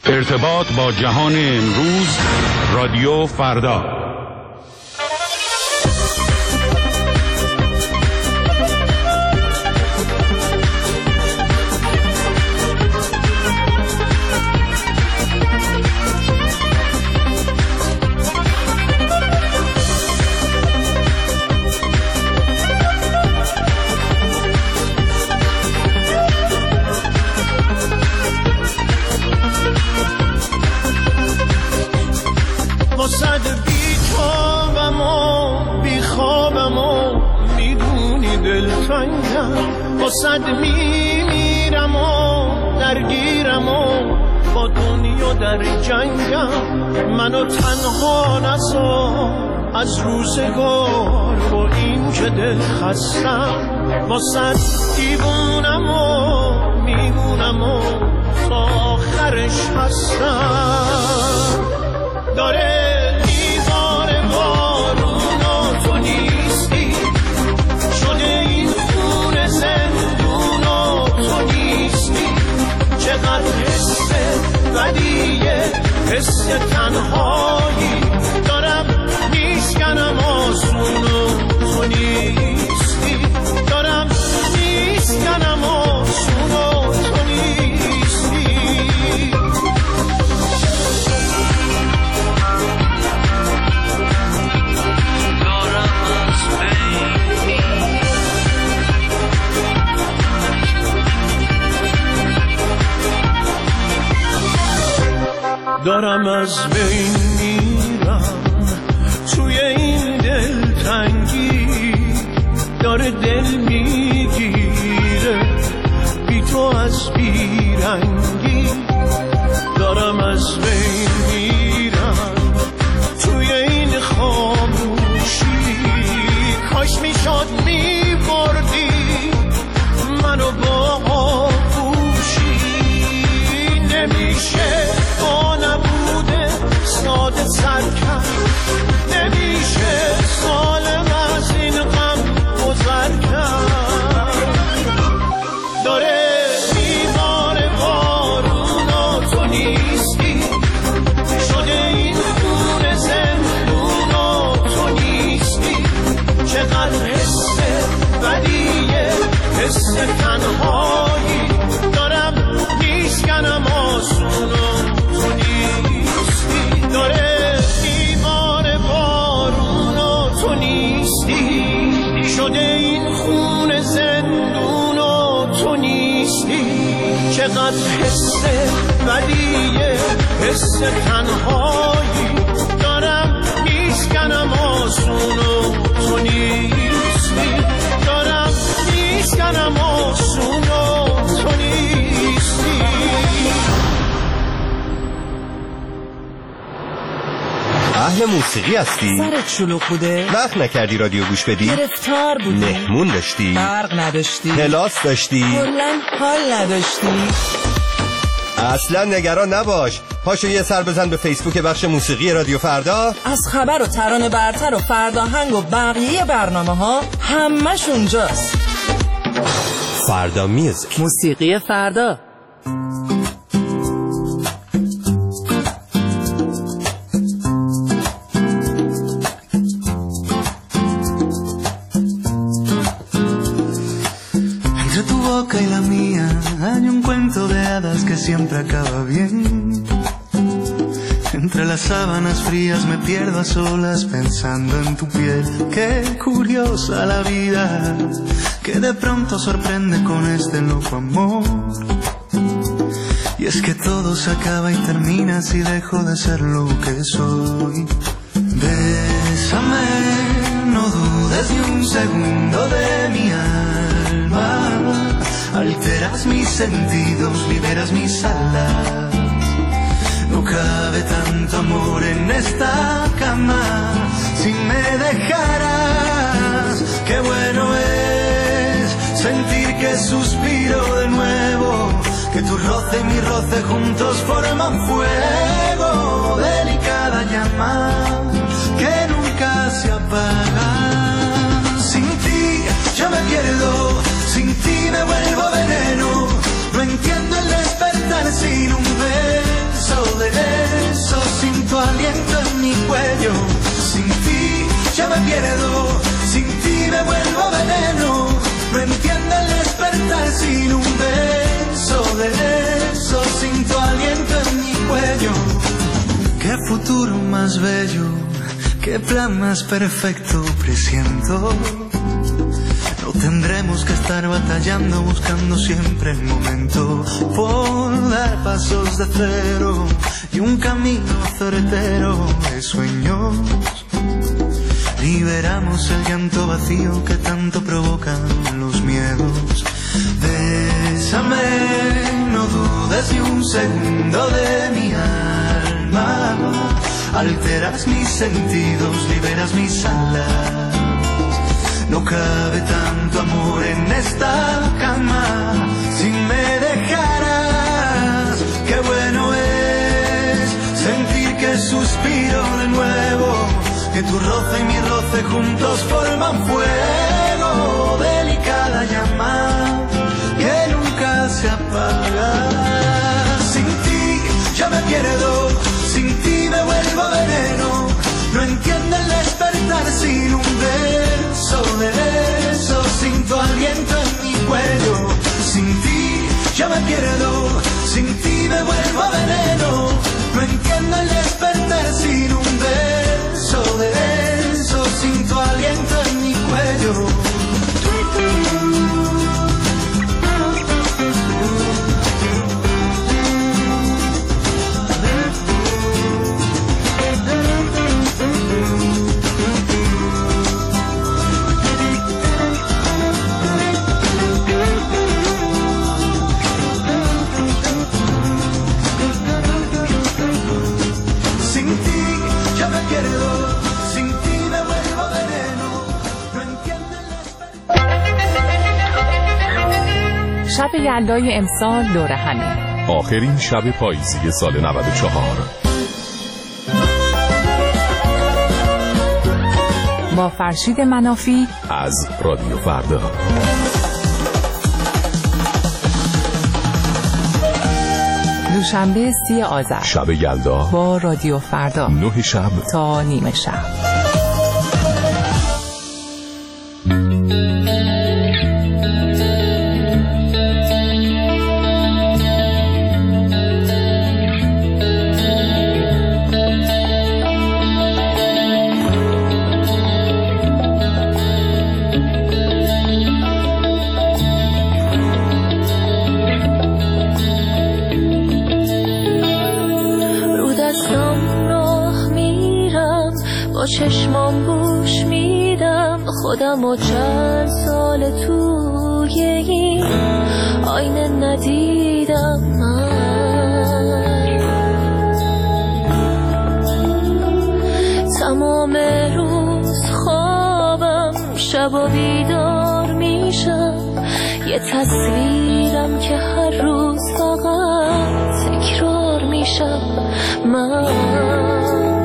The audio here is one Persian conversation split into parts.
ارتباط با جهان امروز، رادیو فردا. صد میمیرم و درگیرم و با دنیا در جنگم، منو تنها نذار از روزگار با این که دل خستم، با صد دیوونم و میمونم و تا آخرش هستم. داره دیوار بارون و تو نیستی، شده این خون زندون و تو نیستی، چقدر حس بدیه، حس تنهایی دارم میشکنم آسون و تو نیستی، دارم میشکنم آسون و تو نیستی. دارم از بین میرم توی این دلتنگی، داره دل میگیره بی تو از بیرنگی، دارم از بین میرم توی این خاموشی، کاش میشد میبردی منو با آغوشی، نمیشه با نبوده ساده سر کرد، نمیشه سالم از این غم گذر کرد. داره دیوار بارون و تو نیستی، شده این خون زندون و تو نیستی، چقدر حس بدیه، حس تنهایی دارم میشکنم آسون و تو نیستی، داره دیوار بارون و تو نیستی، شده این خون زندون و تو نیستی، چقدر حس بدیه، حس تنهایی دارم میشکنم آسون و تو نیستی، دارم میشکنم آسون و تو نیستی. اهل موسیقی هستی؟ سرت شلوغ بوده؟ وقت نکردی رادیو گوش بدی؟ گرفتار بودی؟ مهمون داشتی؟ برق نداشتی؟ کلاس داشتی؟ کلاً حال نداشتی؟ اصلا نگران نباش، پاشو یه سر بزن به فیسبوک بخش موسیقی رادیو فردا. از خبر و ترانه برتر و فرداهنگ و بقیه برنامه ها همش اونجاست. فردا میوزیک، موسیقی فردا. Y la mía hay un cuento de hadas que siempre acaba bien. Entre las sábanas frías me pierdo a solas pensando en tu piel. Qué curiosa la vida, que de pronto sorprende con este loco amor. Y es que todo se acaba y termina si dejo de ser lo que soy. Bésame, no dudes ni un segundo de mi alma. Alteras mis sentidos, liberas mis alas. No cabe tanto amor en esta cama. Si me dejaras, qué bueno es sentir que suspiro de nuevo, que tu roce y mi roce juntos forman fuego. Delicada llama que nunca se apaga. Sin ti yo me pierdo, sin ti me vuelvo veneno. No entiendo el despertar sin un beso. cuello. Sin ti ya me pierdo, sin ti me vuelvo veneno. No entiendo el despertar sin un beso de eso, sin tu aliento en mi cuello. Qué futuro más bello, qué plan más perfecto presiento. No tendremos que estar batallando, buscando siempre el momento por dar pasos de cero y un camino certero de sueños. Liberamos el llanto vacío que tanto provocan los miedos. Bésame, no dudes ni un segundo de mi alma. Alteras mis sentidos, liberas mis alas. No cabe tanto amor en esta cama. Si me dejaras, qué bueno es sentir que suspiro de nuevo, que tu roce y mi roce juntos forman fuego. Delicada llama que nunca se apaga. Sin ti ya me pierdo, sin ti me vuelvo veneno. No entiendo el despertar sin un beso de eso, sin tu aliento en mi cuello. Sin ti ya me pierdo, sin ti me vuelvo veneno. No entiendo el despertar sin un beso de eso, sin tu aliento en mi cuello. شب یلدای امسال دور همه، آخرین شب پاییزی سال 94 با فرشید منافی از رادیو فردا. دوشنبه 30 آذر شب یلدا با رادیو فردا 9 شب تا نیمه شب. چشمام گوش میدم خودم و چند سال توی این آینه ندیدم من. تمام روز خوابم شب و بیدار میشم، یه تصویرم که هر روز فقط تکرار میشم من.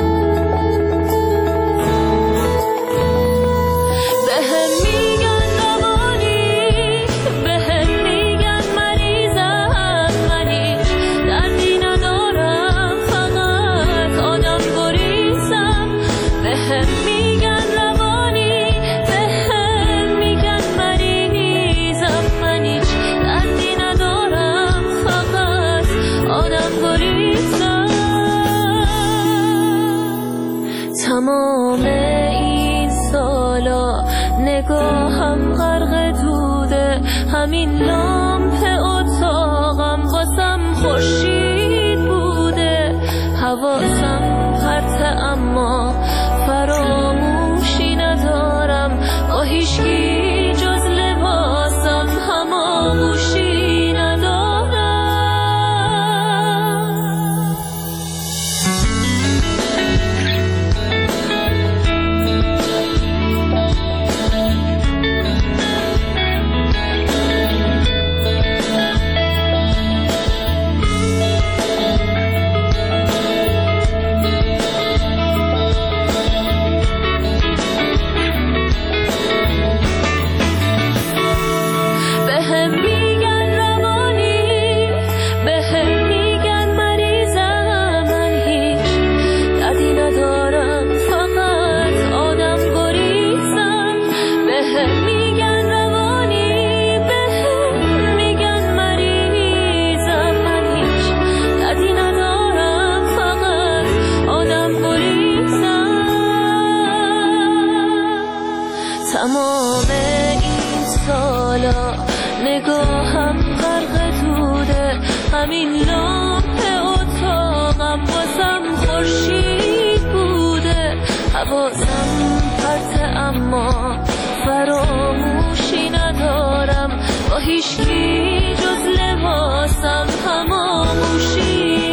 تمام این سالا نگاهم غرق دوده، همین لامپ اتاقم واسم خورشید بوده. حواسم پرته اما فراموشی ندارم، با هیچکی جز لباسم هماغوشی ندارم. اما فراموشی ندارم با هیچکی جز لباسم فراموشی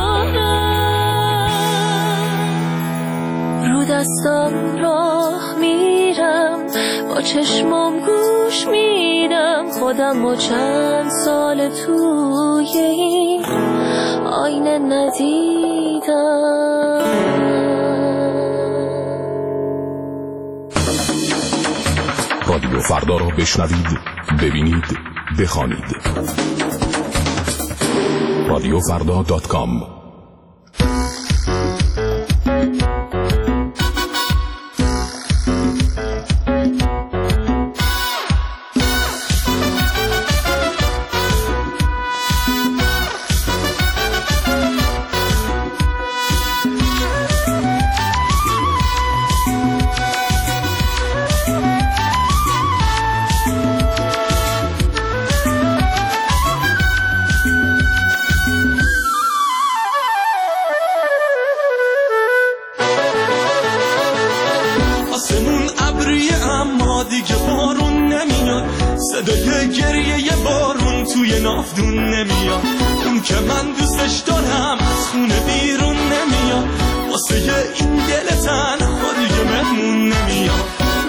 ندارم. رو دستم راه میرم با چشمم گوش میدم خودم و چند سال توی این آینه ندیدم. رادیو فردا را بشنوید، ببینید، بخوانید. radiofrda.com. صدای گریه بارون توی نافدون نمیاد، اون که من دوستش دارم از خونه بیرون نمیاد، واسه این دل تنها دیگه مهمون نمیاد.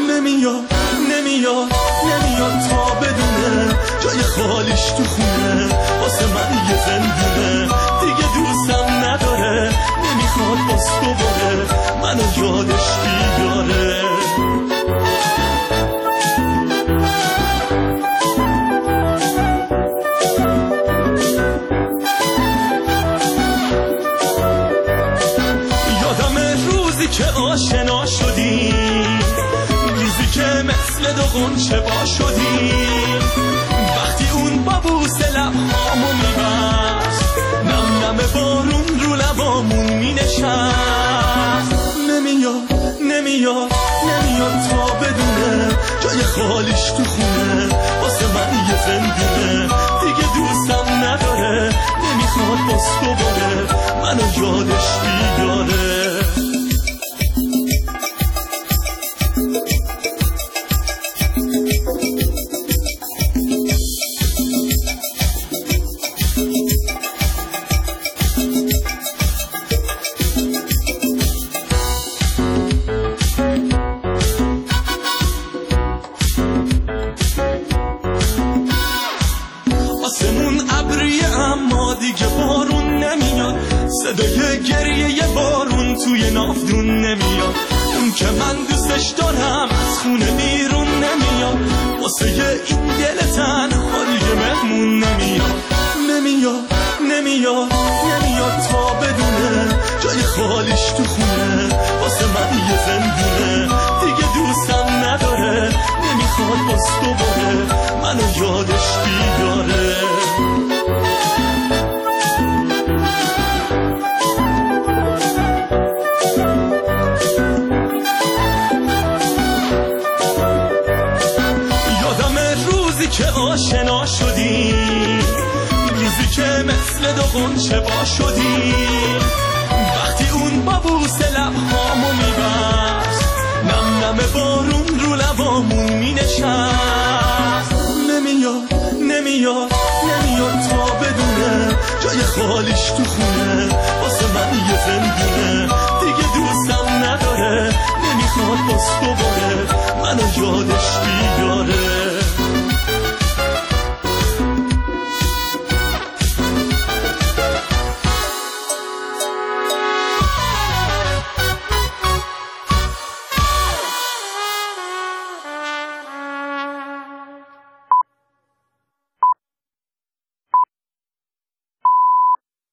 نمیاد تا بدونه جای خالیش تو خونه، واسه من یه زندونه دیگه دوستم نداره، نمیخواد باز دوباره منو یادش بیاره. که آشنا شدیم، روزی که مثل دو غنچه وا شدیم، وقتی اون با بوسه لبهامو میبست، نم نم بارون رو لبامون مینشست. نمیاد تا بدونه جای خالیش تو خونه، واسه من یه زندونه دیگه دوستم نداره، نمیخواد باز دوباره منو یادش بیاره. صدای گریه بارون توی نافدون نمیاد، اون که من دوستش دارم از خونه بیرون نمیاد، واسه این دل تنها دیگه مهمون نمیاد تا بدونه جای خالیش تو خونه، واسه من یه زندونه دیگه دوستم نداره، نمیخواد باز دوباره منو یادش بیاره. که آشنا شدیم، روزی که مثل دو غنچه وا شدیم، وقتی اون با بوسه لبهامو میبست، نم نم بارون رو لبامون مینشست. نمیاد تا بدونه جای خالیش تو خونه، واسه من یه زندونه